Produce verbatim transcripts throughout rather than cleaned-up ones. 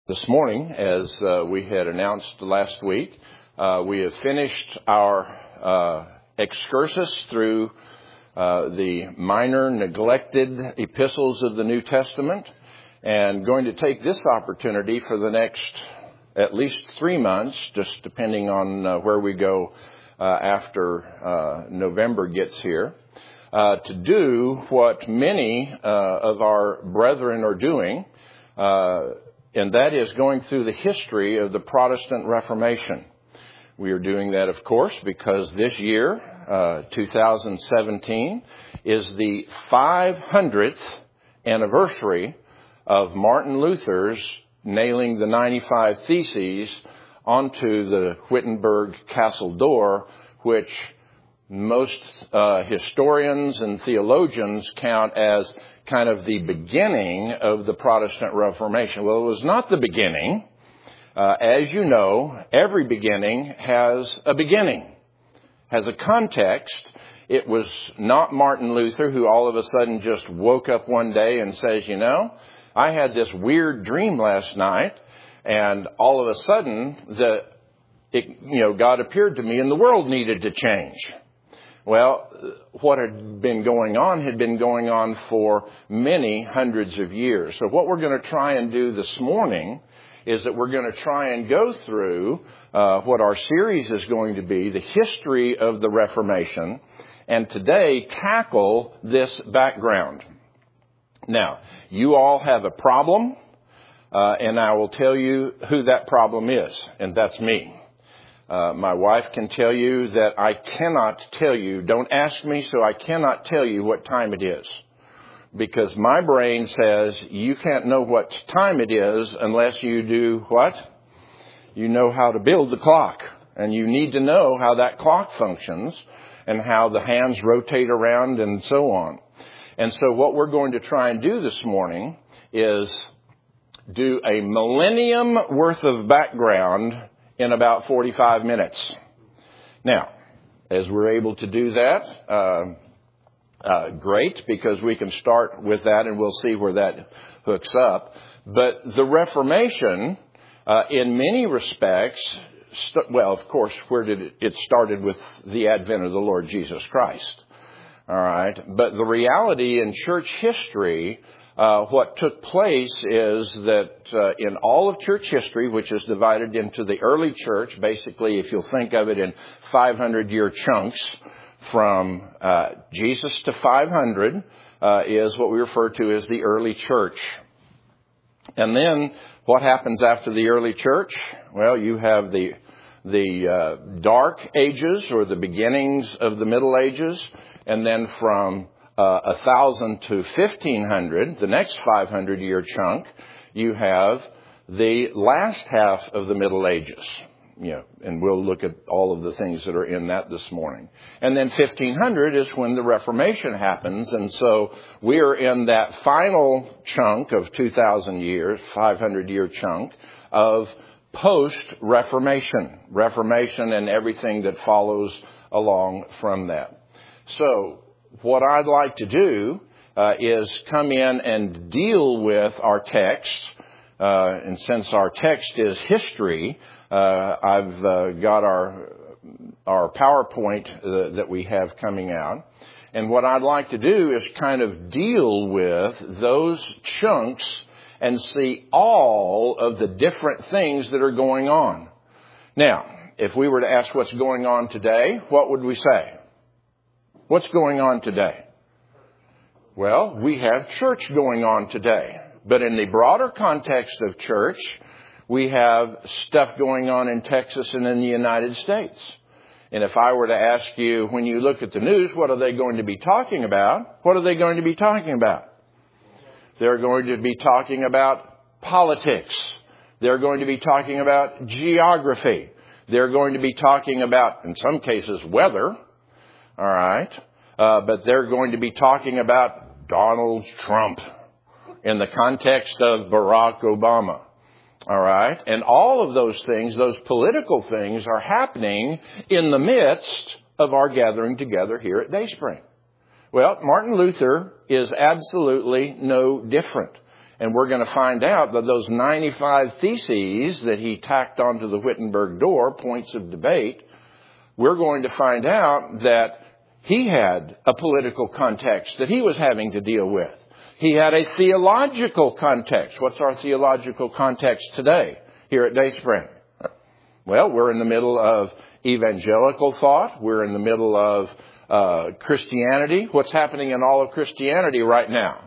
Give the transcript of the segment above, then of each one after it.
This morning, as uh, we had announced last week, uh, we have finished our uh, excursus through uh, the minor neglected epistles of the New Testament, and going to take this opportunity for the next at least three months, just depending on uh, where we go uh, after uh, November gets here, uh, to do what many uh, of our brethren are doing, uh, and that is going through the history of the Protestant Reformation. We are doing that, of course, because this year, uh, two thousand seventeen, is the five hundredth anniversary of Martin Luther's nailing the ninety-five Theses onto the Wittenberg Castle door, which most uh, historians and theologians count as kind of the beginning of the Protestant Reformation. Well, it was not the beginning. Uh, as you know, every beginning has a beginning, has a context. It was not Martin Luther who all of a sudden just woke up one day and says, you know, I had this weird dream last night, and all of a sudden, the, it, you know, God appeared to me and the world needed to change. Well, what had been going on had been going on for many hundreds of years. So what we're going to try and do this morning is that we're going to try and go through uh, what our series is going to be, the history of the Reformation, and today tackle this background. Now, you all have a problem, uh, and I will tell you who that problem is, and that's me. Uh, my wife can tell you that I cannot tell you, don't ask me, so I cannot tell you what time it is. Because my brain says you can't know what time it is unless you do what? You know how to build the clock. And you need to know how that clock functions and how the hands rotate around and so on. And so what we're going to try and do this morning is do a millennium worth of background in about forty-five minutes. Now, as we're able to do that, uh, uh, great, because we can start with that and we'll see where that hooks up. But the Reformation, uh, in many respects, st- well, of course, where did it, it started with the advent of the Lord Jesus Christ. All right. But the reality in church history, uh, what took place is that uh, in all of church history, which is divided into the early church, basically, if you'll think of it in five hundred year chunks, from uh, Jesus to five hundred uh, is what we refer to as the early church. And then what happens after the early church? Well, you have the the uh, dark ages, or the beginnings of the Middle Ages. And then from uh, one thousand to fifteen hundred, the next five hundred year chunk, you have the last half of the Middle Ages. You know, and we'll look at all of the things that are in that this morning. And then fifteen hundred is when the Reformation happens. And so we're in that final chunk of two thousand years, five hundred year chunk of post-Reformation, Reformation and everything that follows along from that. So what I'd like to do uh, is come in and deal with our text. Uh, and since our text is history, uh, I've uh, got our our PowerPoint uh, that we have coming out. And what I'd like to do is kind of deal with those chunks and see all of the different things that are going on. Now, if we were to ask what's going on today, what would we say? What's going on today? Well, we have church going on today. But in the broader context of church, we have stuff going on in Texas and in the United States. And if I were to ask you, when you look at the news, what are they going to be talking about? What are they going to be talking about? They're going to be talking about politics. They're going to be talking about geography. They're going to be talking about, in some cases, weather. All right. Uh, but they're going to be talking about Donald Trump in the context of Barack Obama. All right. And all of those things, those political things, are happening in the midst of our gathering together here at Dayspring. Well, Martin Luther is absolutely no different. And we're going to find out that those ninety-five theses that he tacked onto the Wittenberg door, points of debate, we're going to find out that he had a political context that he was having to deal with. He had a theological context. What's our theological context today here at Dayspring? Well, we're in the middle of evangelical thought. We're in the middle of uh, Christianity. What's happening in all of Christianity right now?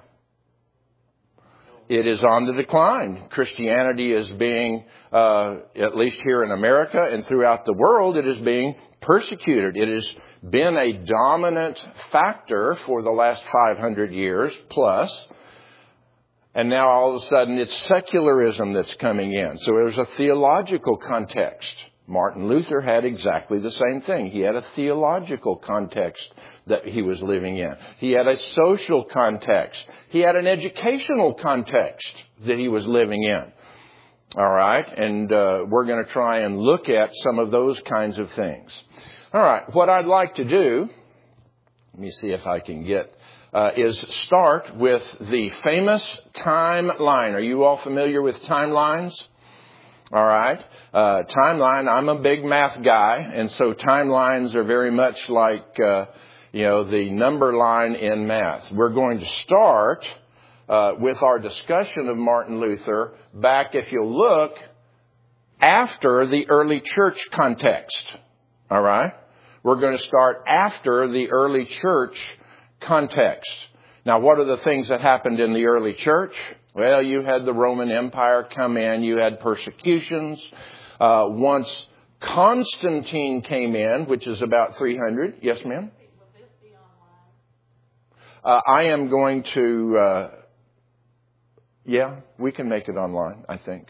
It is on the decline. Christianity is being, uh, at least here in America and throughout the world, it is being persecuted. It has been a dominant factor for the last five hundred years plus. And now all of a sudden it's secularism that's coming in. So there's a theological context. Martin Luther had exactly the same thing. He had a theological context that he was living in. He had a social context. He had an educational context that he was living in. All right. And uh, we're going to try and look at some of those kinds of things. All right. What I'd like to do, let me see if I can get, uh, is start with the famous timeline. Are you all familiar with timelines? All right. Uh, timeline, I'm a big math guy, and so timelines are very much like, uh, you know, the number line in math. We're going to start uh, with our discussion of Martin Luther back, if you'll look, after the early church context. All right. We're going to start after the early church context. Now, what are the things that happened in the early church? Well, you had the Roman Empire come in. You had persecutions. Uh, once Constantine came in, which is about three hundred. Yes, ma'am? Will this be online? Uh, I am going to, uh, yeah, we can make it online, I think.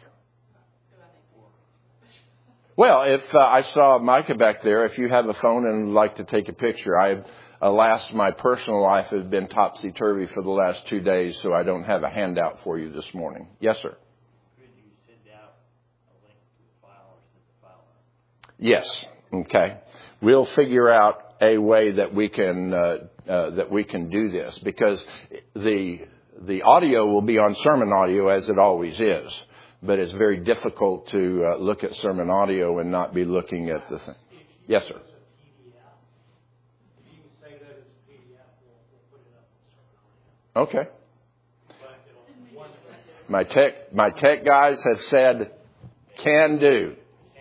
Well, if uh, I saw Micah back there, if you have a phone and would like to take a picture, I alas, my personal life has been topsy-turvy for the last two days, so I don't have a handout for you this morning. Yes, sir. Could you send out a link to the file or send the file out? Yes. Okay. We'll figure out a way that we can uh, uh, that we can do this, because the the audio will be on sermon audio as it always is, but it's very difficult to uh, look at sermon audio and not be looking at the thing. Yes, sir. Okay. My tech, my tech guys have said, can do.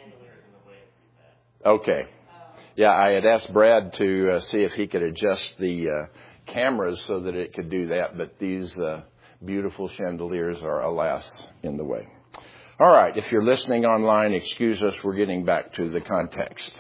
Okay. Yeah, I had asked Brad to uh, see if he could adjust the uh, cameras so that it could do that, but these uh, beautiful chandeliers are, alas, in the way. All right. If you're listening online, excuse us. We're getting back to the context.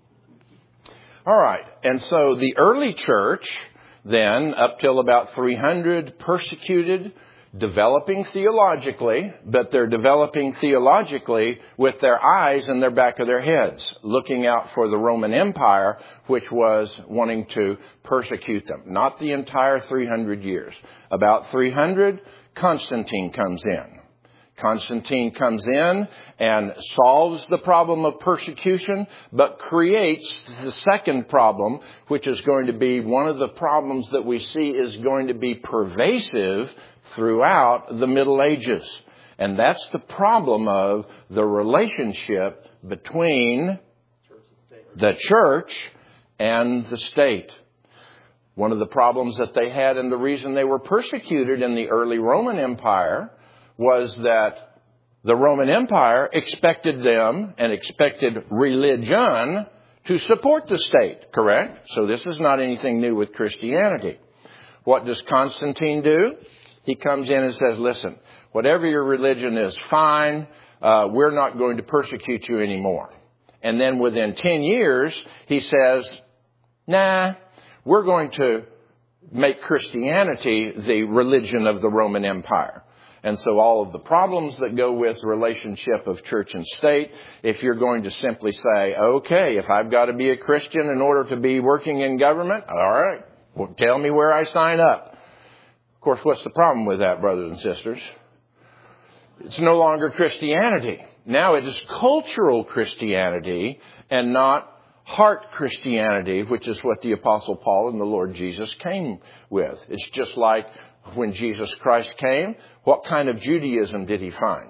All right. And so the early church, then, up till about three hundred, persecuted, developing theologically, but they're developing theologically with their eyes in their back of their heads, looking out for the Roman Empire, which was wanting to persecute them. Not the entire three hundred years. About three hundred, Constantine comes in. Constantine comes in and solves the problem of persecution, but creates the second problem, which is going to be one of the problems that we see is going to be pervasive throughout the Middle Ages. And that's the problem of the relationship between the church and the state. One of the problems that they had, and the reason they were persecuted in the early Roman Empire, was that the Roman Empire expected them and expected religion to support the state, correct? So this is not anything new with Christianity. What does Constantine do? He comes in and says, listen, whatever your religion is, fine. Uh, we're not going to persecute you anymore. And then within ten years, he says, nah, we're going to make Christianity the religion of the Roman Empire. And so all of the problems that go with the relationship of church and state, if you're going to simply say, okay, if I've got to be a Christian in order to be working in government, all right, well, tell me where I sign up. Of course, what's the problem with that, brothers and sisters? It's no longer Christianity. Now it is cultural Christianity and not heart Christianity, which is what the Apostle Paul and the Lord Jesus came with. It's just like when Jesus Christ came, what kind of Judaism did he find?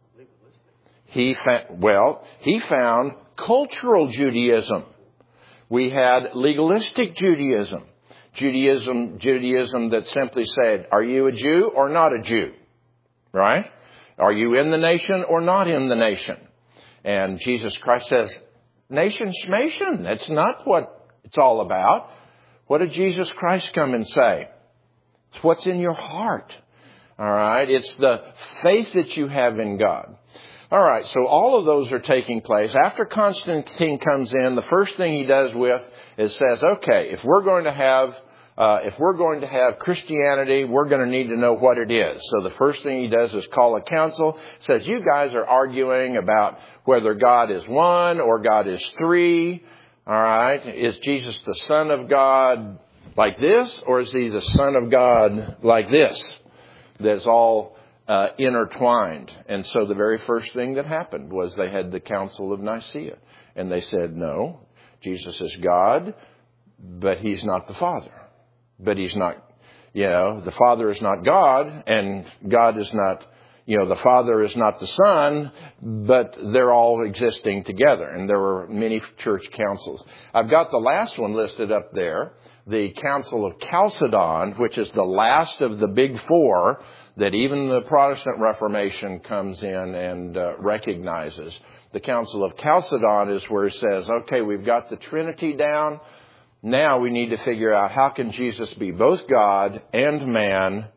He found, well, he found cultural Judaism. We had legalistic Judaism. Judaism, Judaism that simply said, are you a Jew or not a Jew? Right? Are you in the nation or not in the nation? And Jesus Christ says, nation schmation. That's not what it's all about. What did Jesus Christ come and say? It's what's in your heart. All right? It's the faith that you have in God. All right, so all of those are taking place. After Constantine comes in, the first thing he does with is says, okay, if we're going to have uh, if we're going to have Christianity, we're going to need to know what it is. So the first thing he does is call a council. Says, you guys are arguing about whether God is one or God is three. All right, is Jesus the Son of God like this, or is he the Son of God like this? That's all Uh, intertwined. And so the very first thing that happened was they had the Council of Nicaea. And they said, no, Jesus is God, but he's not the Father. But he's not, you know, the Father is not God, and God is not, you know, the Father is not the Son, but they're all existing together. And there were many church councils. I've got the last one listed up there, the Council of Chalcedon, which is the last of the big four that even the Protestant Reformation comes in and uh, recognizes. The Council of Chalcedon is where it says, okay, we've got the Trinity down. Now we need to figure out how can Jesus be both God and man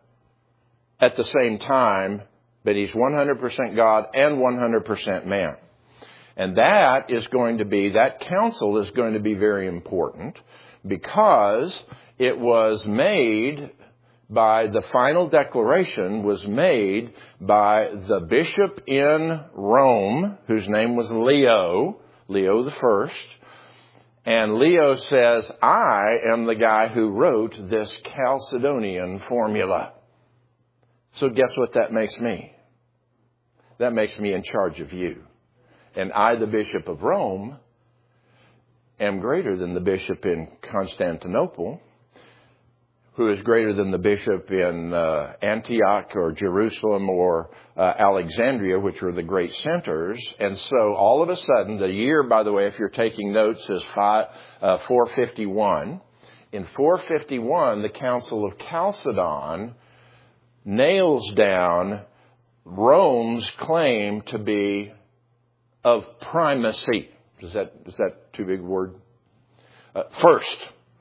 at the same time, but he's one hundred percent God and one hundred percent man. And that is going to be, that council is going to be very important because it was made by, the final declaration was made by the bishop in Rome, whose name was Leo, Leo the First. And Leo says, I am the guy who wrote this Chalcedonian formula. So guess what that makes me? That makes me in charge of you. And I, the bishop of Rome, am greater than the bishop in Constantinople, who is greater than the bishop in uh, Antioch or Jerusalem or uh, Alexandria, which were the great centers. And so all of a sudden, the year, by the way, if you're taking notes, is five, uh, four fifty-one. In four fifty-one, the Council of Chalcedon nails down Rome's claim to be of primacy. Is that, is that too big a word? Uh, first.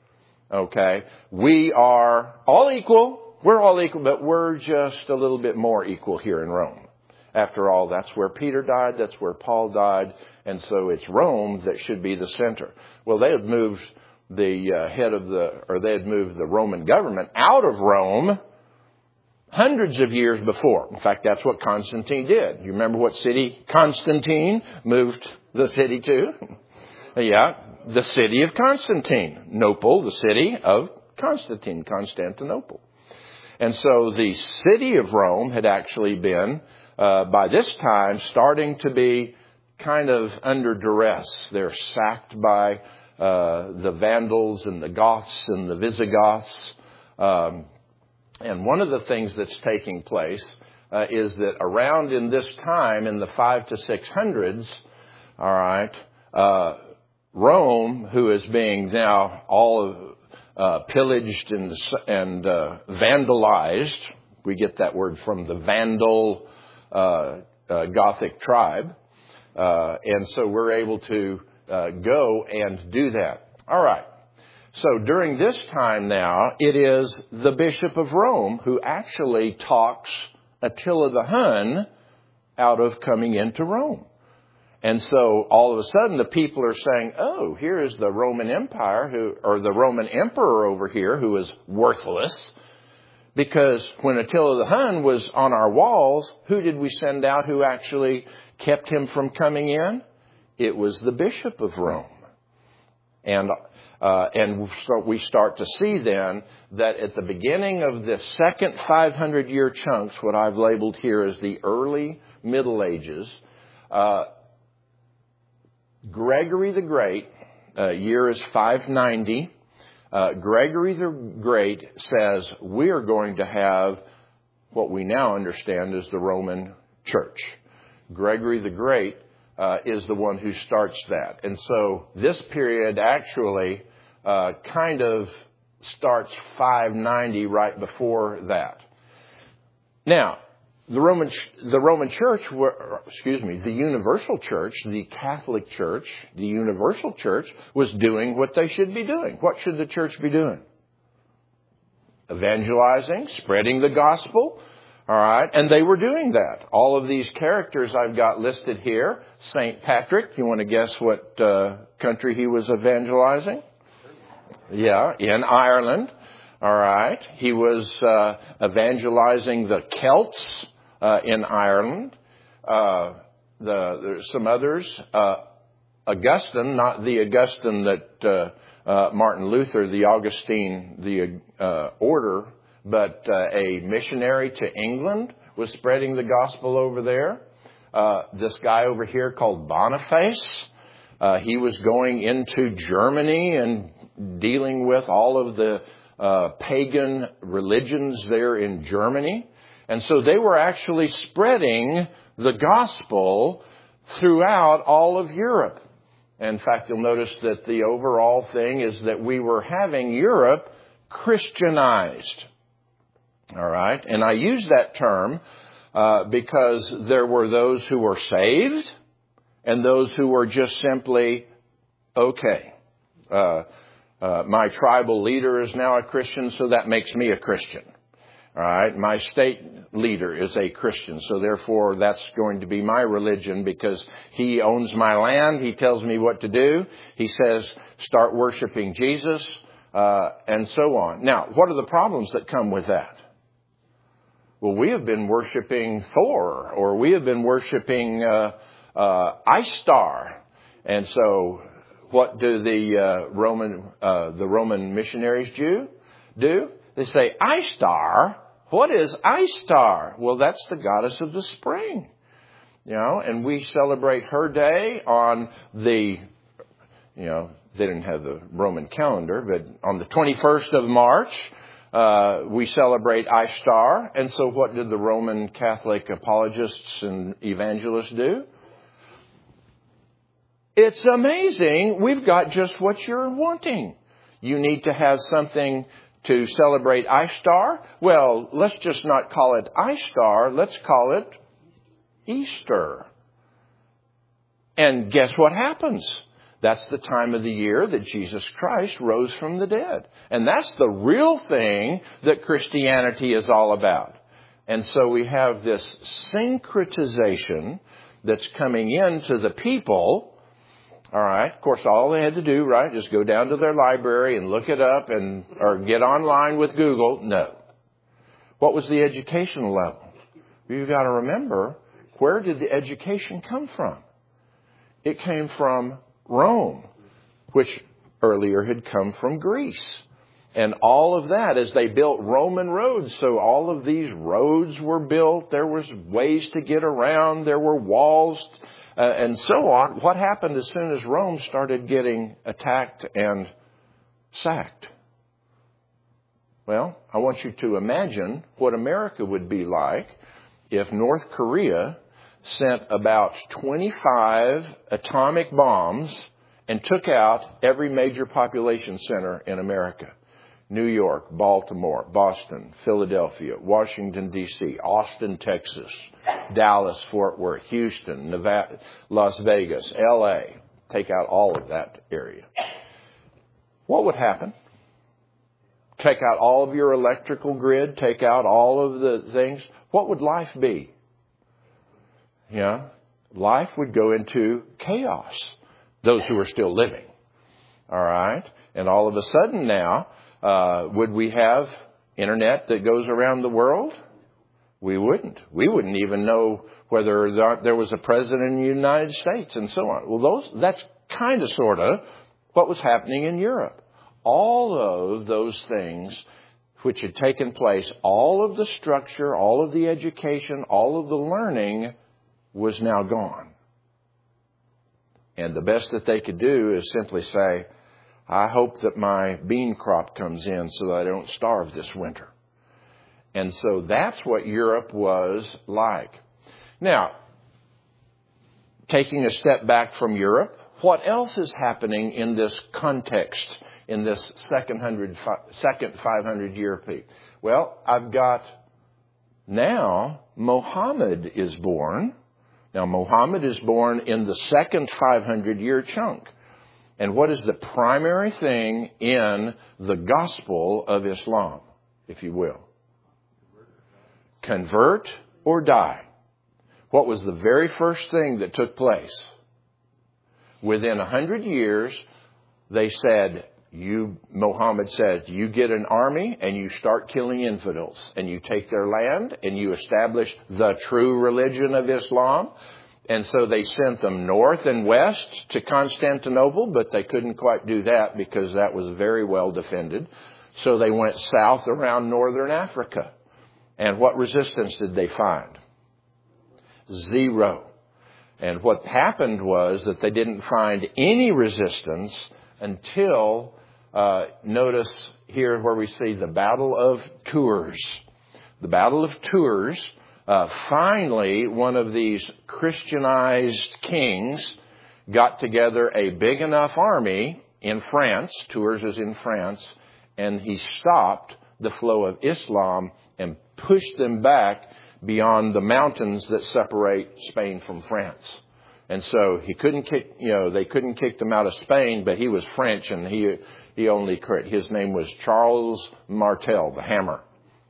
Okay, we are all equal. We're all equal, but we're just a little bit more equal here in Rome. After all, that's where Peter died. That's where Paul died. And so it's Rome that should be the center. Well, they had moved the uh, head of the, or they had moved the Roman government out of Rome hundreds of years before. In fact, that's what Constantine did. You remember what city Constantine moved the city to? Yeah. The city of Constantine. Nople, the city of Constantine, Constantinople. And so the city of Rome had actually been, uh, by this time, starting to be kind of under duress. They're sacked by uh, the Vandals and the Goths and the Visigoths. Um, and one of the things that's taking place uh, is that around in this time, in the five to six hundreds, all right, uh, Rome, who is being now all uh, pillaged and, and uh, vandalized, we get that word from the Vandal uh, uh, Gothic tribe, uh, and so we're able to uh, go and do that. All right. So during this time now, it is the Bishop of Rome who actually talks Attila the Hun out of coming into Rome. And so all of a sudden the people are saying, oh, here is the Roman Empire who, or the Roman Emperor over here who is worthless. Because when Attila the Hun was on our walls, who did we send out who actually kept him from coming in? It was the Bishop of Rome. And uh, and so we start to see then that at the beginning of this second five hundred year chunks, what I've labeled here as the early Middle Ages, uh, Gregory the Great, uh, year is five ninety, uh, Gregory the Great says we are going to have what we now understand as the Roman Church. Gregory the Great uh, is the one who starts that. And so this period actually uh, kind of starts five ninety right before that. Now, the Roman the Roman Church, were, excuse me, the Universal Church, the Catholic Church, the Universal Church was doing what they should be doing. What should the church be doing? Evangelizing, spreading the gospel. All right, and they were doing that. All of these characters I've got listed here. Saint Patrick, you want to guess what uh, country he was evangelizing? Yeah, in Ireland. All right, he was uh, evangelizing the Celts uh, in Ireland. Uh, the, there's some others. Uh, Augustine, not the Augustine that uh, uh, Martin Luther, the Augustine, the uh, order, but uh, a missionary to England was spreading the gospel over there. Uh, this guy over here called Boniface, uh, he was going into Germany and dealing with all of the uh, pagan religions there in Germany. And so they were actually spreading the gospel throughout all of Europe. In fact, you'll notice that the overall thing is that we were having Europe Christianized. All right. And I use that term uh, because there were those who were saved and those who were just simply okay. Uh, uh, my tribal leader is now a Christian, so that makes me a Christian. All right. My state leader is a Christian, so therefore that's going to be my religion because he owns my land. He tells me what to do. He says, start worshiping Jesus, uh, and so on. Now, what are the problems that come with that? Well, we have been worshiping Thor, or we have been worshiping uh, uh, Ishtar, and so what do the uh, Roman uh, the Roman missionaries do? Do they say Ishtar? What is Ishtar? Well, that's the goddess of the spring, you know, and we celebrate her day on the, you know, they didn't have the Roman calendar, but on the twenty-first of March. Uh, we celebrate Ishtar. And so what did the Roman Catholic apologists and evangelists do? It's amazing. We've got just what you're wanting. You need to have something to celebrate Ishtar. Well, let's just not call it Ishtar. Let's call it Easter. And guess what happens? That's the time of the year that Jesus Christ rose from the dead. And that's the real thing that Christianity is all about. And so we have this syncretization that's coming into the people. All right. Of course, all they had to do, right, is go down to their library and look it up and or get online with Google. No. What was the educational level? You've got to remember, where did the education come from? It came from Rome, which earlier had come from Greece. And all of that as they built Roman roads. So all of these roads were built. There was ways to get around. There were walls uh, and so on. What happened as soon as Rome started getting attacked and sacked? Well, I want you to imagine what America would be like if North Korea sent about twenty-five atomic bombs and took out every major population center in America. New York, Baltimore, Boston, Philadelphia, Washington, D C, Austin, Texas, Dallas, Fort Worth, Houston, Nevada, Las Vegas, L A. Take out all of that area. What would happen? Take out all of your electrical grid, take out all of the things. What would life be? Yeah, life would go into chaos. Those who are still living. All right. And all of a sudden now, uh, would we have internet that goes around the world? We wouldn't. We wouldn't even know whether there was a president in the United States and so on. Well, those, that's kind of sort of what was happening in Europe. All of those things which had taken place, all of the structure, all of the education, all of the learning was now gone. And the best that they could do is simply say, I hope that my bean crop comes in so that I don't starve this winter. And so that's what Europe was like. Now, taking a step back from Europe, what else is happening in this context, in this second, hundred, second five hundred year peak? Well, I've got now Muhammad is born. Now, Muhammad is born in the second five hundred year chunk. And what is the primary thing in the gospel of Islam, if you will? Convert or die. What was the very first thing that took place? Within a hundred years, they said, you, Muhammad said, you get an army and you start killing infidels and you take their land and you establish the true religion of Islam. And so they sent them north and west to Constantinople, but they couldn't quite do that because that was very well defended. So they went south around northern Africa. And what resistance did they find? Zero. And what happened was that they didn't find any resistance until, uh, notice here where we see the Battle of Tours. The Battle of Tours, uh, finally one of these Christianized kings got together a big enough army in France, Tours is in France, and he stopped the flow of Islam and pushed them back beyond the mountains that separate Spain from France. And so he couldn't kick, you know, they couldn't kick them out of Spain, but he was French and he, he only, his name was Charles Martel, the Hammer.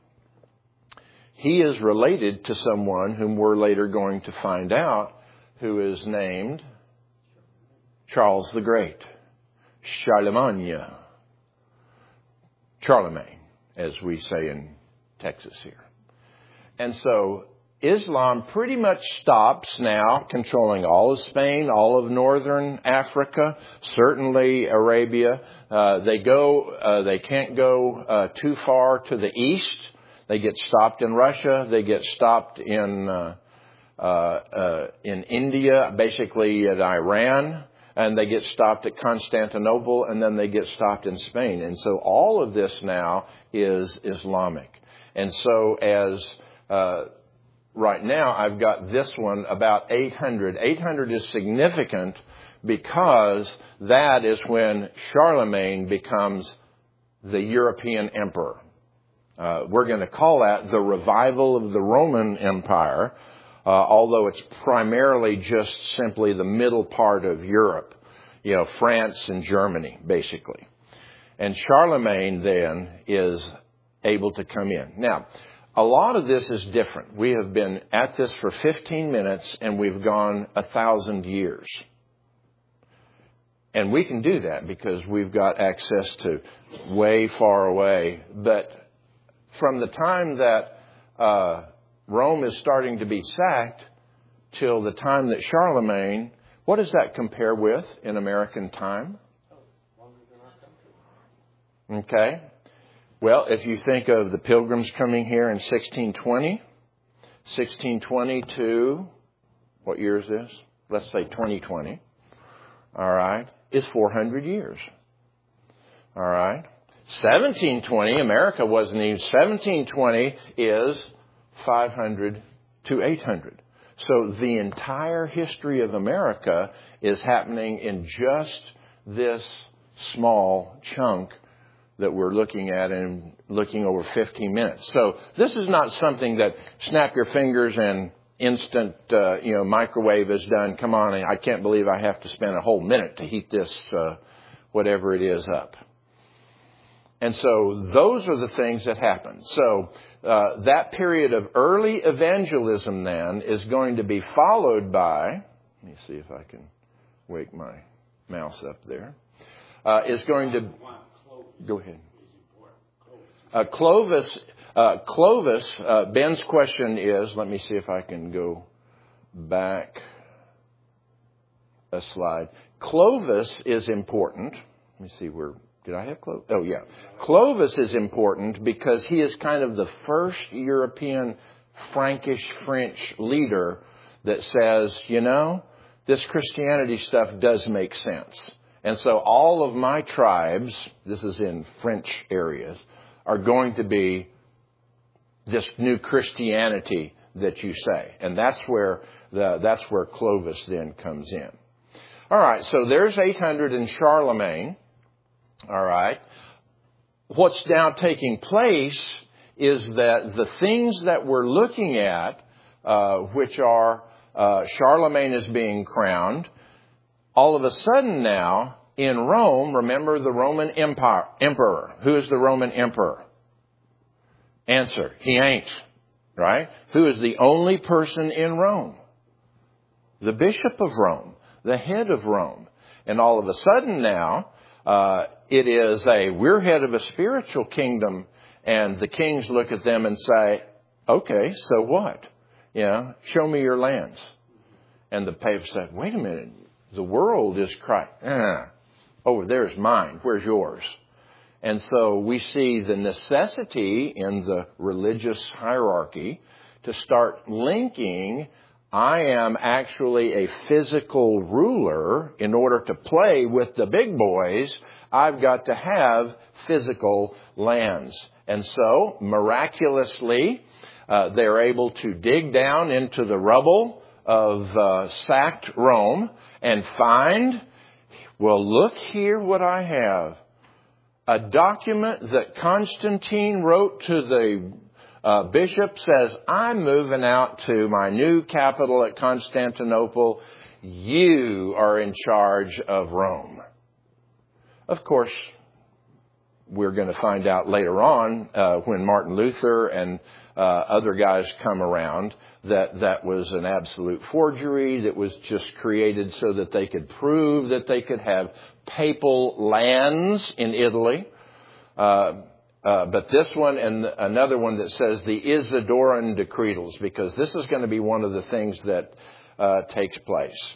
He is related to someone whom we're later going to find out who is named Charles the Great. Charlemagne. Charlemagne, as we say in Texas here. And so Islam pretty much stops now controlling all of Spain, all of northern Africa, certainly Arabia. Uh, they go, uh, they can't go uh, too far to the east. They get stopped in Russia. They get stopped in uh, uh, uh, in India, basically at Iran. And they get stopped at Constantinople, and then they get stopped in Spain. And so all of this now is Islamic. And so as uh, right now, I've got this one about eight hundred. eight hundred is significant because that is when Charlemagne becomes the European emperor. Uh, we're going to call that the revival of the Roman Empire, uh, although it's primarily just simply the middle part of Europe, you know, France and Germany, basically. And Charlemagne then is able to come in. Now, a lot of this is different. We have been at this for fifteen minutes and we've gone a thousand years. And we can do that because we've got access to way far away. But from the time that uh, Rome is starting to be sacked till the time that Charlemagne, what does that compare with in American time? Okay. Well, if you think of the Pilgrims coming here in sixteen twenty, sixteen twenty to, what year is this? Let's say twenty twenty. All right. Is four hundred years. All right. seventeen twenty, America wasn't even, seventeen twenty is five hundred to eight hundred. So the entire history of America is happening in just this small chunk that we're looking at and looking over fifteen minutes. So this is not something that snap your fingers and instant, uh, you know, microwave is done. Come on, I can't believe I have to spend a whole minute to heat this, uh, whatever it is up. And so those are the things that happen. So uh, that period of early evangelism then is going to be followed by, let me see if I can wake my mouse up there, uh, is going to, go ahead. Uh, Clovis, uh, Clovis, uh, Ben's question is, let me see if I can go back a slide. Clovis is important. Let me see where. Did I have Clovis? Oh, yeah. Clovis is important because he is kind of the first European Frankish French leader that says, you know, this Christianity stuff does make sense. And so all of my tribes, this is in French areas, are going to be this new Christianity that you say. And that's where the, that's where Clovis then comes in. All right, so there's eight hundred in Charlemagne. All right. What's now taking place is that the things that we're looking at, uh, which are uh, Charlemagne is being crowned, all of a sudden now in Rome, remember the Roman Empire, emperor. Who is the Roman emperor? Answer, he ain't. Right? Who is the only person in Rome? The bishop of Rome, the head of Rome. And all of a sudden now, uh, it is a, we're head of a spiritual kingdom, and the kings look at them and say, okay, so what? You know, show me your lands. And the Pope said, wait a minute, the world is Christ. Eh, over there's mine, where's yours? And so we see the necessity in the religious hierarchy to start linking, I am actually a physical ruler. In order to play with the big boys, I've got to have physical lands. And so, miraculously, uh, they're able to dig down into the rubble of uh, sacked Rome and find, well, look here what I have. A document that Constantine wrote to the uh, bishop says, I'm moving out to my new capital at Constantinople. You are in charge of Rome. Of course, we're going to find out later on uh, when Martin Luther and uh, other guys come around that that was an absolute forgery that was just created so that they could prove that they could have papal lands in Italy. Uh, uh, but this one and another one that says the Isidoran Decretals, because this is going to be one of the things that uh, takes place,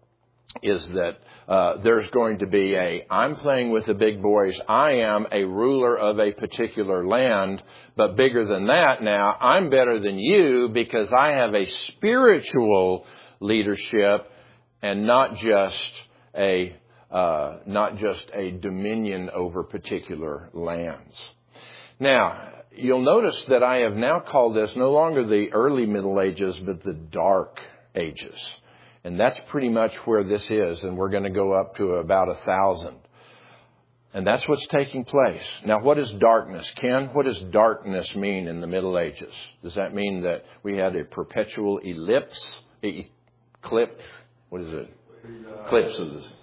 is that uh, there's going to be a, I'm playing with the big boys. I am a ruler of a particular land, but bigger than that now, I'm better than you because I have a spiritual leadership and not just a Uh, not just a dominion over particular lands. Now, you'll notice that I have now called this no longer the early Middle Ages, but the Dark Ages. And that's pretty much where this is. And we're going to go up to about a thousand. And that's what's taking place. Now, what is darkness? Ken, what does darkness mean in the Middle Ages? Does that mean that we had a perpetual ellipse? Eclipse? What is it? Eclipses.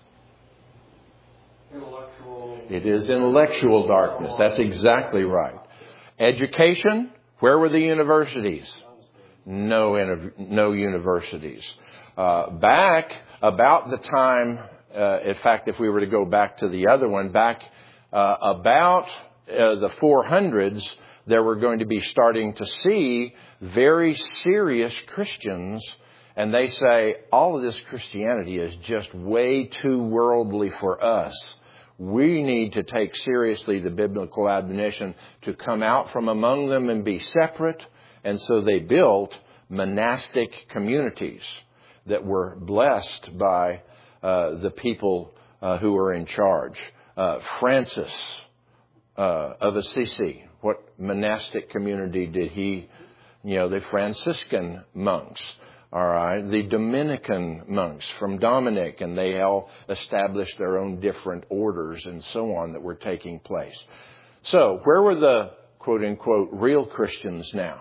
Intellectual. It is intellectual darkness. That's exactly right. Education. Where were the universities? No, no universities. Uh, back about the time, uh, in fact, if we were to go back to the other one, back uh, about uh, the four hundreds, there were going to be starting to see very serious Christians. And they say, all of this Christianity is just way too worldly for us. We need to take seriously the biblical admonition to come out from among them and be separate. And so they built monastic communities that were blessed by uh, the people uh, who were in charge. Uh, Francis uh, of Assisi, what monastic community did he, you know, the Franciscan monks. All right, the Dominican monks from Dominic, and they all established their own different orders and so on that were taking place. So, where were the quote-unquote real Christians now?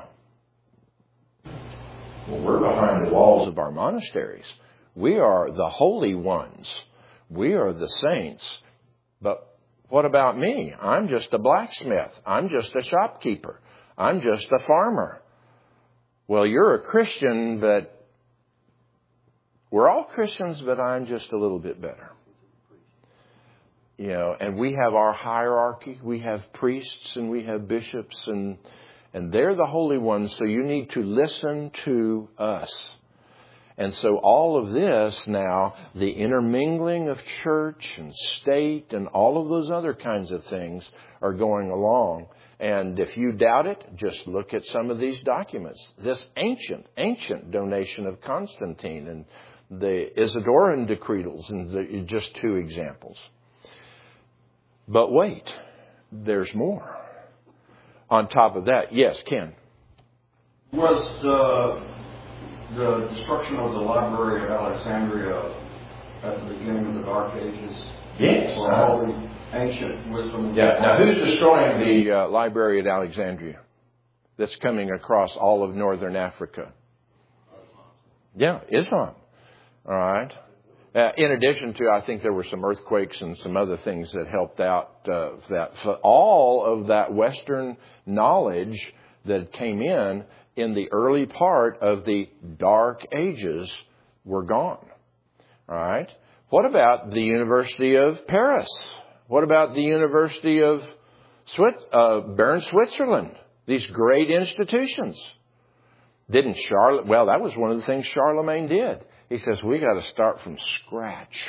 Well, we're behind the walls of our monasteries. We are the holy ones. We are the saints. But what about me? I'm just a blacksmith. I'm just a shopkeeper. I'm just a farmer. Well, you're a Christian, but we're all Christians, but I'm just a little bit better. You know, and we have our hierarchy. We have priests and we have bishops, and and they're the holy ones, so you need to listen to us. And so all of this now, the intermingling of church and state and all of those other kinds of things are going along. And if you doubt it, just look at some of these documents. This ancient, ancient donation of Constantine and the Isidoran decretals, and the, just two examples. But wait, there's more. On top of that, yes, Ken. Was the, the destruction of the Library of Alexandria at the beginning of the Dark Ages? Yes. For all the ancient wisdom. Yeah. Now, who's destroying the uh, Library at Alexandria that's coming across all of northern Africa? Yeah, Islam. All right. Uh, in addition to, I think there were some earthquakes and some other things that helped out uh, that. So all of that Western knowledge that came in in the early part of the Dark Ages were gone. All right. What about the University of Paris? What about the University of Swiss- uh, Bern, Switzerland? These great institutions. Didn't Charlotte? Well, that was one of the things Charlemagne did. He says, we got to start from scratch.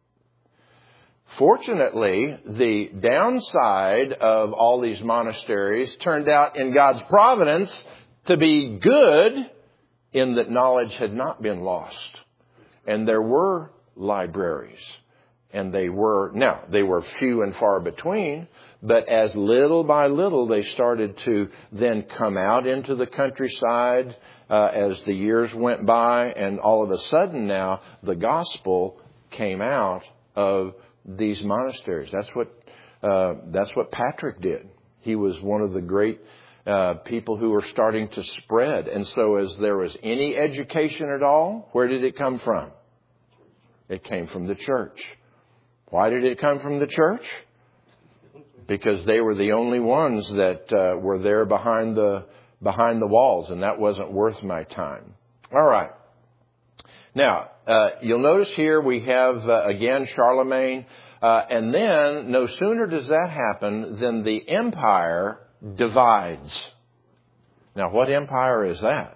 Fortunately, the downside of all these monasteries turned out in God's providence to be good in that knowledge had not been lost. And there were libraries. And they were, now, they were few and far between, but as little by little they started to then come out into the countryside uh, as the years went by, and all of a sudden now the gospel came out of these monasteries. That's what uh, that's what Patrick did. He was one of the great uh, people who were starting to spread. And so as there was any education at all, where did it come from? It came from the church. Why did it come from the church? Because they were the only ones that uh, were there behind the behind the walls, and that wasn't worth my time. All right. Now, uh, you'll notice here we have, uh, again, Charlemagne, uh, and then no sooner does that happen than the empire divides. Now, what empire is that?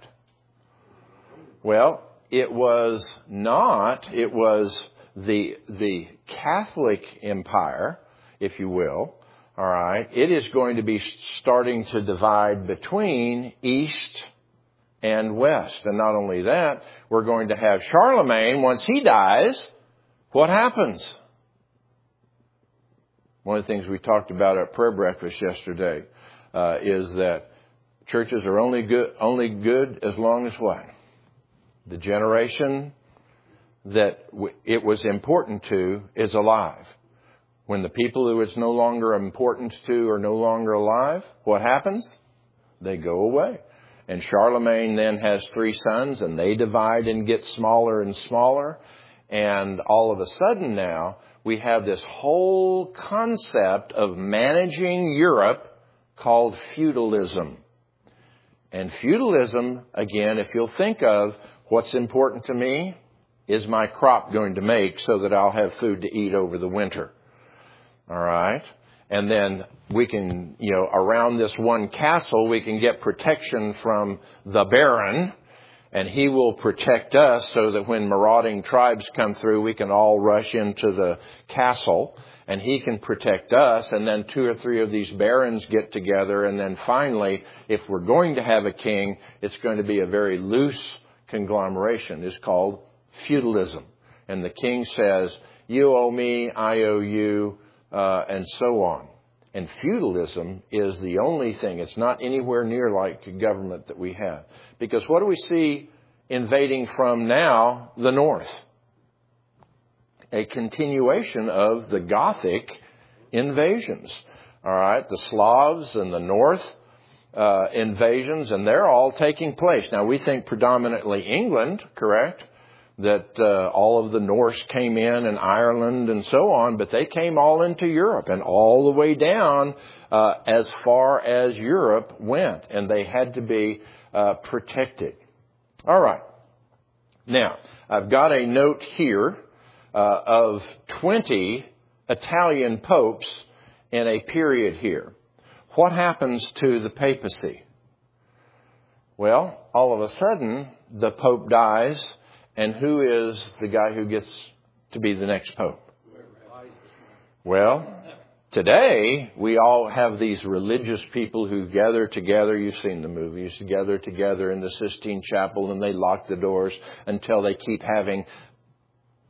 Well, it was not, it was the the Catholic Empire, if you will. All right. It is going to be starting to divide between East and West. And not only that, we're going to have Charlemagne. Once he dies, what happens? One of the things we talked about at prayer breakfast yesterday uh, is that churches are only good, only good as long as what? The generation that it was important to is alive. When the people who it's no longer important to are no longer alive, what happens? They go away. And Charlemagne then has three sons, and they divide and get smaller and smaller. And all of a sudden now, we have this whole concept of managing Europe called feudalism. And feudalism, again, if you'll think of what's important to me, is my crop going to make so that I'll have food to eat over the winter? All right. And then we can, you know, around this one castle, we can get protection from the Baron, and he will protect us so that when marauding tribes come through, we can all rush into the castle, and he can protect us. And then two or three of these barons get together. And then finally, if we're going to have a king, it's going to be a very loose conglomeration. It's called feudalism. And the king says, you owe me, I owe you, uh, and so on. And feudalism is the only thing. It's not anywhere near like government that we have. Because what do we see invading from now? The north. A continuation of the Gothic invasions. All right. The Slavs and the north uh, invasions, and they're all taking place. Now, we think predominantly England, correct? That uh, all of the Norse came in, and Ireland and so on, but they came all into Europe and all the way down uh, as far as Europe went, and they had to be uh, protected. All right. Now, I've got a note here uh, of twenty Italian popes in a period here. What happens to the papacy? Well, all of a sudden, the pope dies. And who is the guy who gets to be the next pope? Well, today we all have these religious people who gather together. You've seen the movies. Gather together in the Sistine Chapel, and they lock the doors until they keep having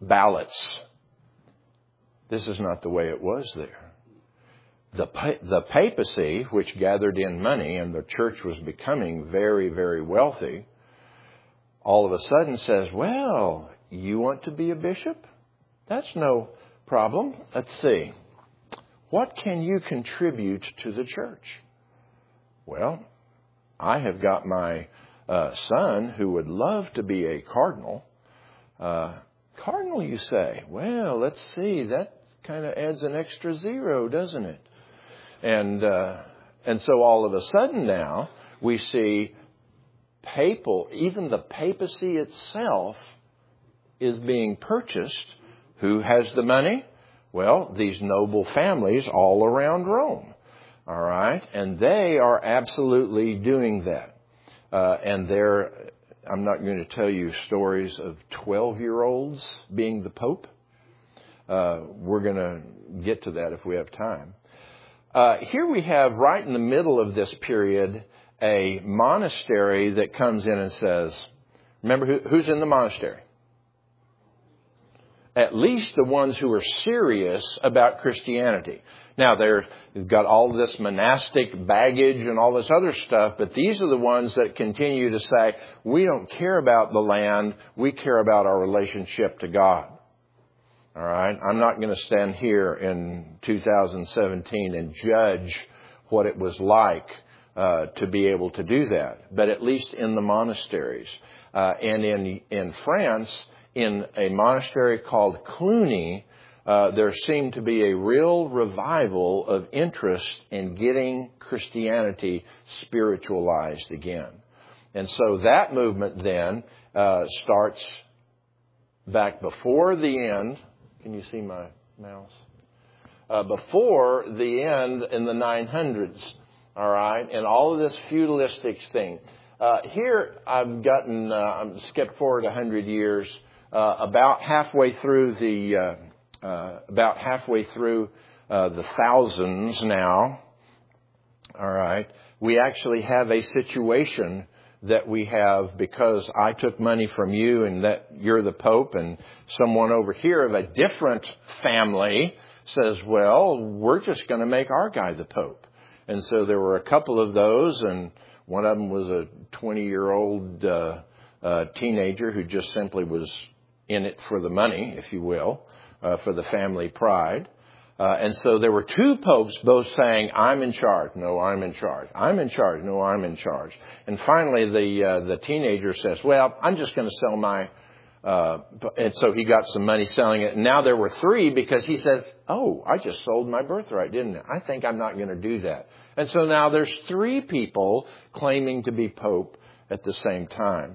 ballots. This is not the way it was there. The, the papacy, which gathered in money, and the church was becoming very, very wealthy, all of a sudden says, well, you want to be a bishop? That's no problem. Let's see. What can you contribute to the church? Well, I have got my uh, son who would love to be a cardinal. Uh, cardinal, you say? Well, let's see. That kind of adds an extra zero, doesn't it? And uh, and so all of a sudden now we see papal, even the papacy itself is being purchased. Who has the money? Well, these noble families all around Rome. All right. And they are absolutely doing that. Uh, and they're, I'm not going to tell you stories of twelve-year-olds being the Pope. Uh, we're going to get to that if we have time. Uh, here we have right in the middle of this period a monastery that comes in and says, remember who, who's in the monastery? At least the ones who are serious about Christianity. Now, they've got all this monastic baggage and all this other stuff, but these are the ones that continue to say, we don't care about the land, we care about our relationship to God. All right? I'm not going to stand here in two thousand seventeen and judge what it was like uh, to be able to do that, but at least in the monasteries. Uh, and in in France, in a monastery called Cluny, uh, there seemed to be a real revival of interest in getting Christianity spiritualized again. And so that movement then uh, starts back before the end. Can you see my mouse? Uh, before the end in the nine hundreds, all right, and all of this feudalistic thing. Uh, here I've gotten, uh, I'm skipped forward a hundred years. Uh, about halfway through the, uh, uh, about halfway through uh, the thousands now, all right, we actually have a situation that we have because I took money from you and that you're the Pope, and someone over here of a different family says, well, we're just going to make our guy the Pope. And so there were a couple of those, and one of them was a twenty-year-old uh, uh, teenager who just simply was in it for the money, if you will, uh, for the family pride. Uh, and so there were two popes both saying, I'm in charge. No, I'm in charge. I'm in charge. No, I'm in charge. And finally, the uh, the teenager says, well, I'm just going to sell my... Uh, and so he got some money selling it. And now there were three because he says, oh, I just sold my birthright, didn't I? I think I'm not going to do that. And so now there's three people claiming to be Pope at the same time.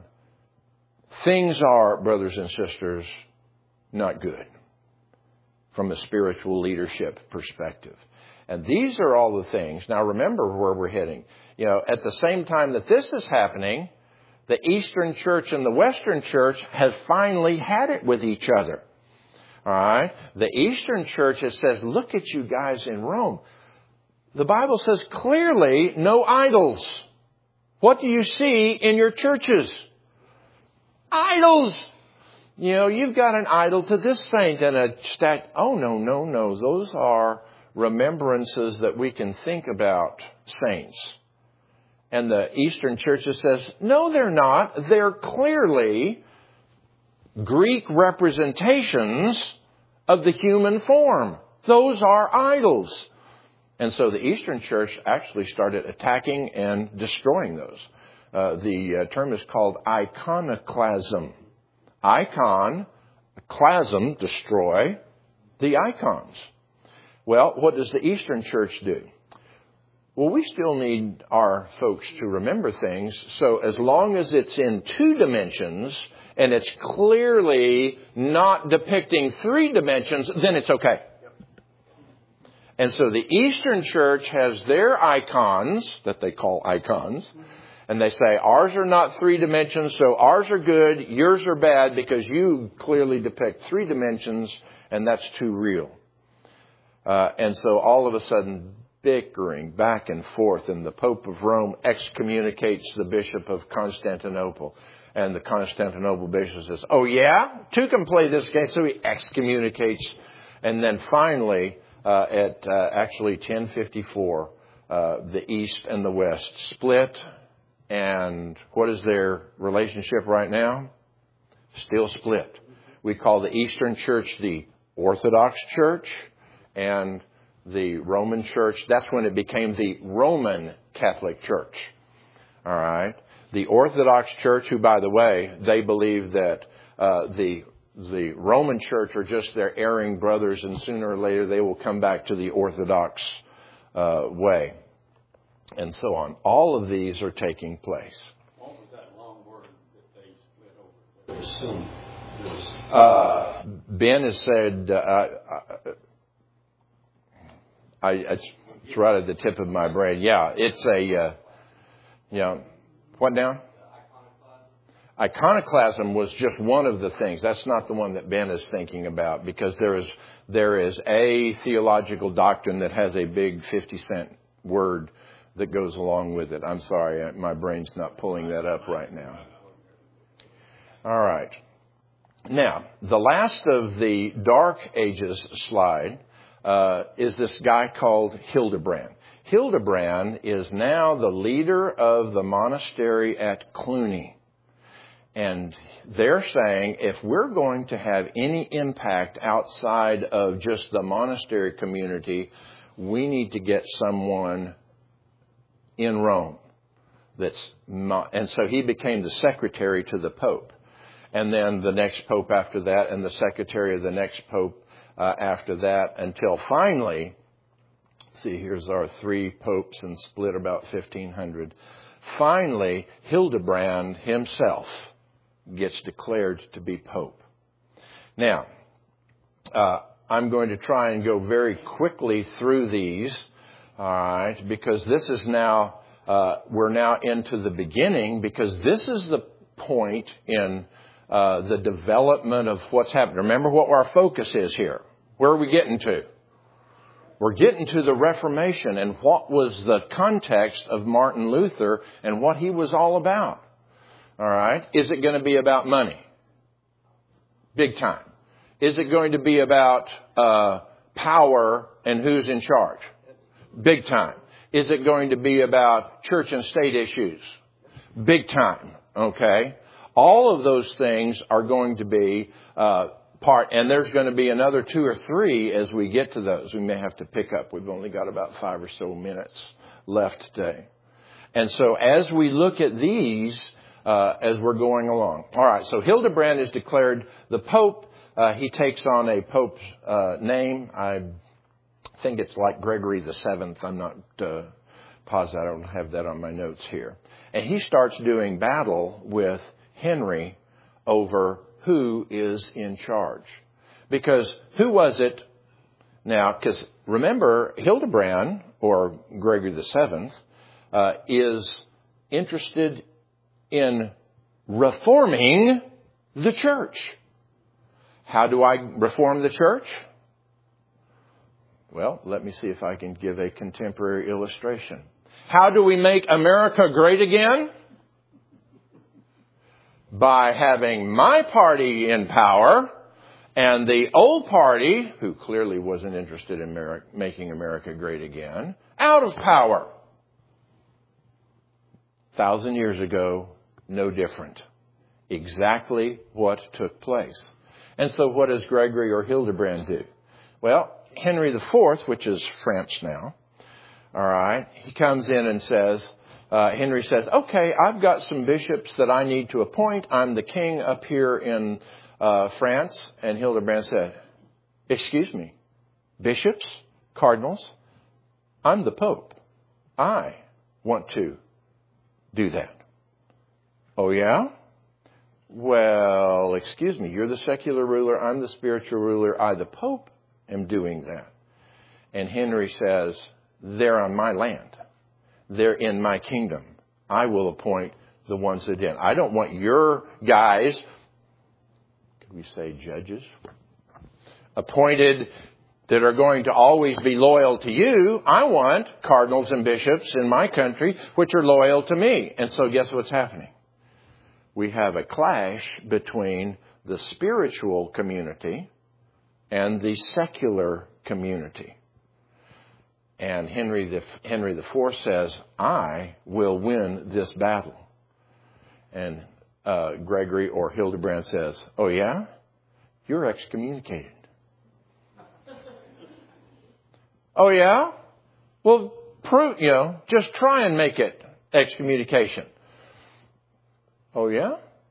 Things are, brothers and sisters, not good from a spiritual leadership perspective. And these are all the things. Now remember where we're heading. You know, at the same time that this is happening, the Eastern Church and the Western Church have finally had it with each other. All right? The Eastern Church, it says, look at you guys in Rome. The Bible says clearly, no idols. What do you see in your churches? Idols! You know, you've got an idol to this saint and a statue. Oh, no, no, no. Those are remembrances that we can think about saints. And the Eastern Church says, no, they're not. They're clearly Greek representations of the human form. Those are idols. And so the Eastern Church actually started attacking and destroying those. Uh, the uh, term is called iconoclasm. Icon, clasm, destroy the icons. Well, what does the Eastern Church do? Well, we still need our folks to remember things. So as long as it's in two dimensions and it's clearly not depicting three dimensions, then it's okay. And so the Eastern Church has their icons that they call icons. And they say, ours are not three dimensions, so ours are good, yours are bad because you clearly depict three dimensions and that's too real. Uh, and so all of a sudden, bickering back and forth, and the Pope of Rome excommunicates the Bishop of Constantinople. And the Constantinople bishop says, oh, yeah, two can play this game. So he excommunicates. And then finally, uh, at uh, actually ten fifty-four, uh, the East and the West split. And what is their relationship right now? Still split. We call the Eastern Church the Orthodox Church, and the Roman Church, that's when it became the Roman Catholic Church. All right. The Orthodox Church, who, by the way, they believe that uh, the the Roman Church are just their erring brothers, and sooner or later they will come back to the Orthodox uh, way, and so on. All of these are taking place. What was that long word that they split over? Assume. Uh, Ben has said, uh, I, I, it's, it's right at the tip of my brain. Yeah, it's a, uh, you know, what now? Iconoclasm was just one of the things. That's not the one that Ben is thinking about, because there is there is a theological doctrine that has a big fifty cent word that goes along with it. I'm sorry, my brain's not pulling that up right now. All right. Now, the last of the Dark Ages slide uh, is this guy called Hildebrand. Hildebrand is now the leader of the monastery at Cluny. And they're saying if we're going to have any impact outside of just the monastery community, we need to get someone in Rome. That's not, and so he became the secretary to the Pope. And then the next Pope after that, and the secretary of the next Pope uh, after that, until finally, see, here's our three popes and split about fifteen hundred. Finally, Hildebrand himself gets declared to be Pope. Now, uh, I'm going to try and go very quickly through these, all right, because this is now, uh, we're now into the beginning, because this is the point in uh, the development of what's happened. Remember what our focus is here. Where are we getting to? We're getting to the Reformation and what was the context of Martin Luther and what he was all about. All right. Is it going to be about money? Big time. Is it going to be about uh, power and who's in charge? Big time. Is it going to be about church and state issues? Big time. Okay. All of those things are going to be uh, part, and there's going to be another two or three as we get to those. We may have to pick up. We've only got about five or so minutes left today. And so as we look at these, uh, as we're going along. All right, so Hildebrand is declared the Pope. Uh, he takes on a Pope's uh, name. I think it's like Gregory the Seventh. I'm not uh, positive. I don't have that on my notes here. And he starts doing battle with Henry over who is in charge. Because who was it now? Because remember, Hildebrand, or Gregory the Seventh, uh, is interested in reforming the church. How do I reform the church? Well, let me see if I can give a contemporary illustration. How do we make America great again? By having my party in power and the old party, who clearly wasn't interested in America, making America great again, out of power. A thousand years ago, no different. Exactly what took place. And so what does Gregory or Hildebrand do? Well, Henry the Fourth, which is France now, all right, he comes in and says, Uh, Henry says, okay, I've got some bishops that I need to appoint. I'm the king up here in uh, France. And Hildebrand said, excuse me, bishops, cardinals, I'm the Pope. I want to do that. Oh, yeah? Well, excuse me, you're the secular ruler. I'm the spiritual ruler. I, the Pope, am doing that. And Henry says, they're on my land. They're in my kingdom. I will appoint the ones that in. I don't want your guys, could we say judges, appointed that are going to always be loyal to you. I want cardinals and bishops in my country which are loyal to me. And so guess what's happening? we have a clash between the spiritual community and the secular community. And Henry the, Henry the Fourth says, I will win this battle. And uh, Gregory or Hildebrand says, oh yeah? You're excommunicated. Oh yeah? Well, prove, you know, just try and make it excommunication. Oh yeah?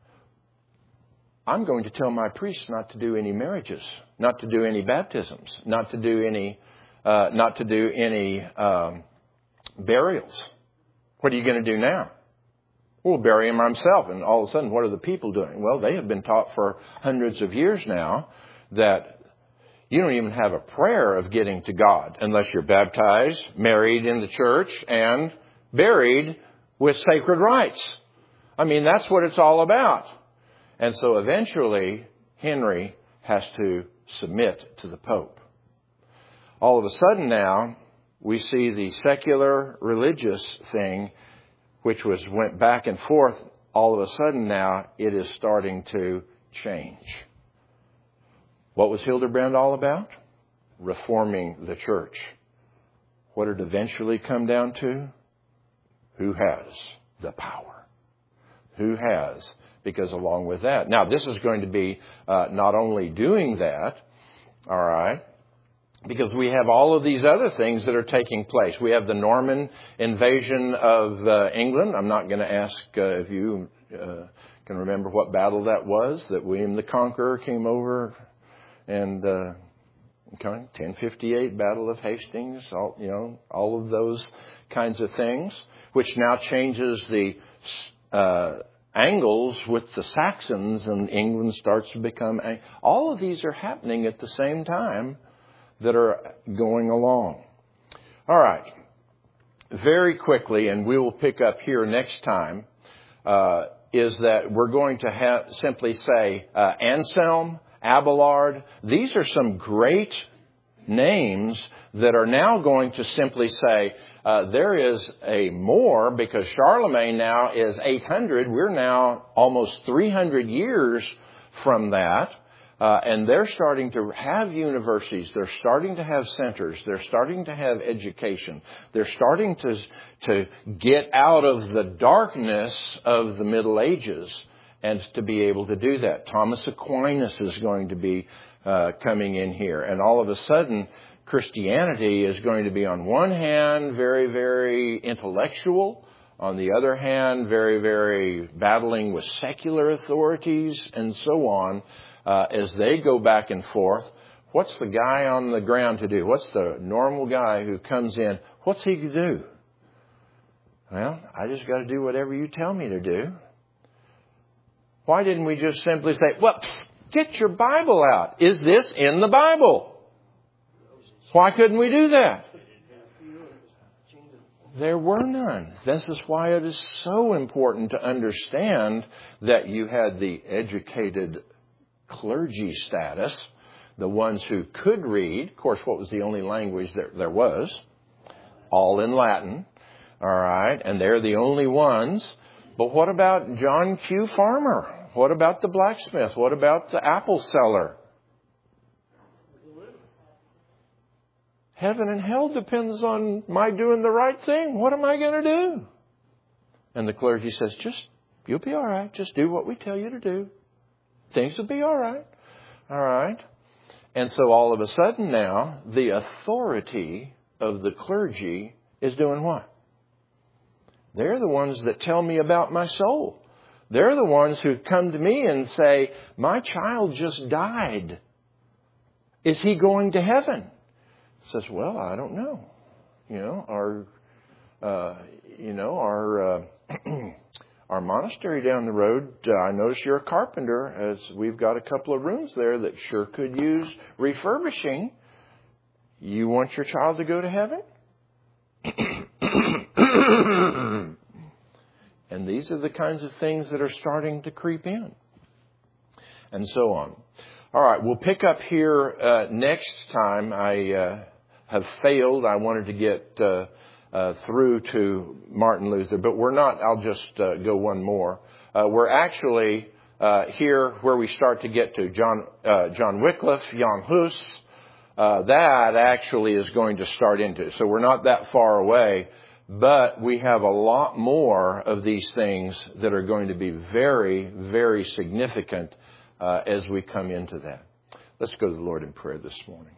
I'm going to tell my priests not to do any marriages, not to do any baptisms, not to do any, uh, not to do any um, burials. What are you going to do now? We'll bury him myself. And all of a sudden, what are the people doing? Well, they have been taught for hundreds of years now that you don't even have a prayer of getting to God unless you're baptized, married in the church, and buried with sacred rites. I mean, that's what it's all about. And so eventually, Henry has to submit to the Pope. All of a sudden now, we see the secular religious thing, which was went back and forth. All of a sudden now, it is starting to change. What was Hildebrand all about? Reforming the church. What did it eventually come down to? Who has the power? Who has? Because along with that. Now, this is going to be uh, not only doing that, all right, because we have all of these other things that are taking place. We have the Norman invasion of uh, England. I'm not going to ask uh, if you uh, can remember what battle that was, that William the Conqueror came over and uh, okay, ten fifty-eight, Battle of Hastings, all, you know, all of those kinds of things, which now changes the uh, angles with the Saxons, and England starts to become... All of these are happening at the same time that are going along. All right. Very quickly, and we will pick up here next time, uh, is that we're going to have simply say uh, Anselm, Abelard. These are some great names that are now going to simply say uh, there is a more, because Charlemagne now is eight hundred. We're now almost three hundred years from that. Uh, and they're starting to have universities. They're starting to have centers. They're starting to have education. They're starting to, to get out of the darkness of the Middle Ages and to be able to do that. Thomas Aquinas is going to be uh, coming in here. And all of a sudden, Christianity is going to be on one hand very, very intellectual. On the other hand, very, very battling with secular authorities and so on. Uh, as they go back and forth, what's the guy on the ground to do? What's the normal guy who comes in? What's he to do? Well, I just got to do whatever you tell me to do. Why didn't we just simply say, well, get your Bible out. Is this in the Bible? Why couldn't we do that? There were none. This is why it is so important to understand that you had the educated clergy status, the ones who could read. Of course, what was the only language that there was? All in Latin. All right. And they're the only ones. But what about John Q. Farmer? What about the blacksmith? What about the apple seller? Heaven and hell depends on my doing the right thing. What am I going to do? And the clergy says, just, you'll be all right. Just do what we tell you to do. Things will be all right. All right. And so all of a sudden now, the authority of the clergy is doing what? They're the ones that tell me about my soul. They're the ones who come to me and say, my child just died. Is he going to heaven? Says, well, I don't know. You know, our, uh, you know, our, uh, our monastery down the road, uh, I notice you're a carpenter, as we've got a couple of rooms there that sure could use refurbishing. You want your child to go to heaven? And these are the kinds of things that are starting to creep in. And so on. All right, we'll pick up here uh, next time. I uh, have failed. I wanted to get uh, uh, through to Martin Luther. But we're not, I'll just uh, go one more. Uh, we're actually uh, here where we start to get to John, uh, John Wycliffe, Jan Hus. Uh, that actually is going to start into. So we're not that far away, but we have a lot more of these things that are going to be very, very significant uh, as we come into that. Let's go to the Lord in prayer this morning.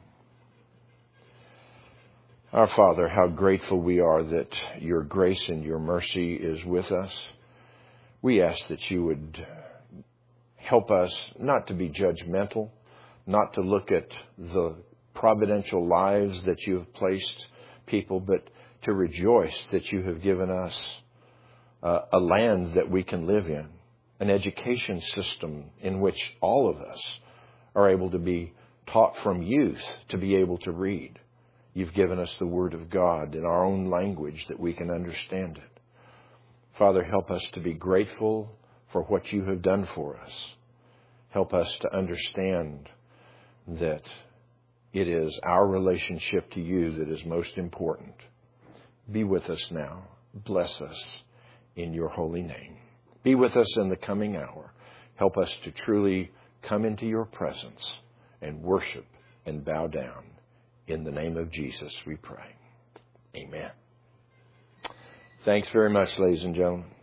Our Father, how grateful we are that your grace and your mercy is with us. We ask that you would help us not to be judgmental, not to look at the providential lives that you have placed people, but to rejoice that you have given us uh, a land that we can live in, an education system in which all of us are able to be taught from youth to be able to read. You've given us the Word of God in our own language that we can understand it. Father, help us to be grateful for what you have done for us. Help us to understand that it is our relationship to you that is most important. Be with us now. Bless us in your holy name. Be with us in the coming hour. Help us to truly come into your presence and worship and bow down. In the name of Jesus we pray. Amen. Thanks very much, ladies and gentlemen.